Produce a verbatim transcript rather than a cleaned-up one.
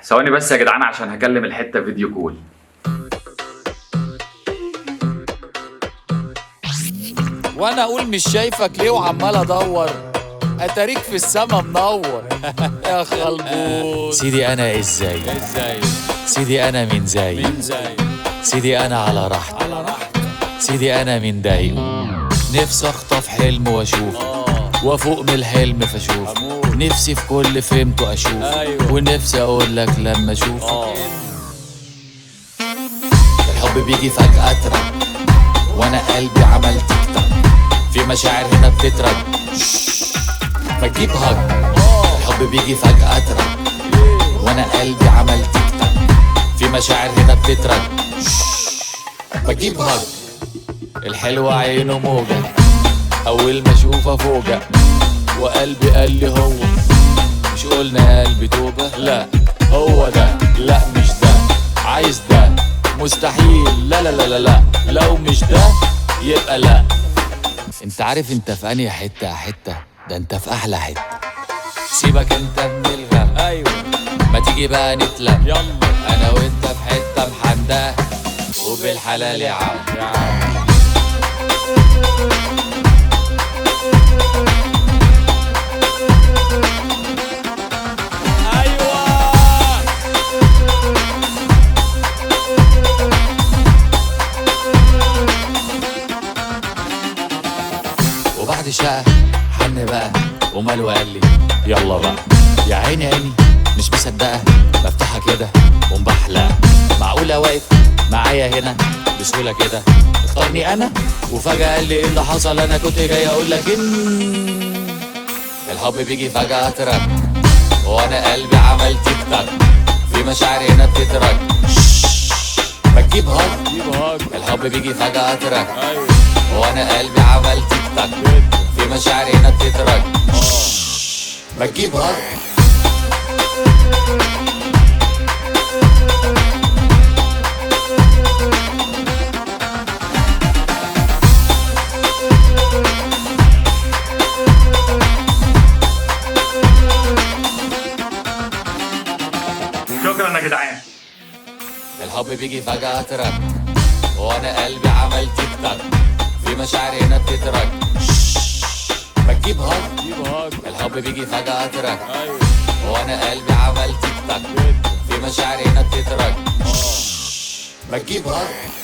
ثواني بس يا جدعان عشان هكلم الحته فيديو كول. وانا اقول مش شايفك ليه وعمال ادور، اتاريك في السما منور. يا خلبوس سيدي انا ازاي ازاي سيدي انا من زي مين زي سيدي انا على راحتي على راحتك. سيدي انا من ضايقه، نفسي اخطف حلم واشوفه اه وافوق من الحلم فاشوفه، أمور. نفسي في كل فهمته اشوفه أيوة. ونفسي اقول لك لما اشوفه اه الحب بيجي فجأة ترك وانا قلبي عمل تيك تاك، في مشاعر هنا بتترك ما تجيب هج. الحب بيجي فجأة ترك وانا قلبي عمل تيك تاك، في مشاعر هنا بتترك ما تجيب هج. الحلوة عينه موجة اول ما اشوفها فوجة، وقلبي قال لي هو مش قلنا يا قلبي توبة، لا هو ده لا مش ده عايز ده مستحيل، لا لا لا لا لا لو مش ده يبقى لا. انت عارف انت في انهي حتة يا حتة؟ ده انت في احلى حتة. سيبك انت من الغم، ايوه ما تيجي بقى نتلم، يلا انا وانت في حتة محندة وبالحلال يا عم. يا عم. ايوه وبعد شقة حن بقى وماله قال لي يلا بقى يا عيني عيني مش مصدقة، بفتحها كده ومبحلقة، معقولة واقف معايا هنا بسهولة كده اختارني انا؟ وفجأة قال لي ايه اللي حصل؟ انا كنت جاي اقول لك ان الحب بيجي فجأة ترك وانا قلبي عمل تيك تاك، في مشاعر هنا بتترك ما تجيب هج. جيب هاج. الحب بيجي فجأة ترك ايوه وانا قلبي عمل تيك تاك، في مشاعر هنا بتترك ما تجيب هج. شكرا يا جدعان. الحب بيجي فجأة ترك وانا قلبي عمل تيك تاك، في مشاعر هنا بتترك ما تجيب هج. جيب هاج. الحب بيجي فجأة ترك ايوه وانا قلبي عمل تيك تاك، في مشاعر هنا بتترك ما تجيب هج.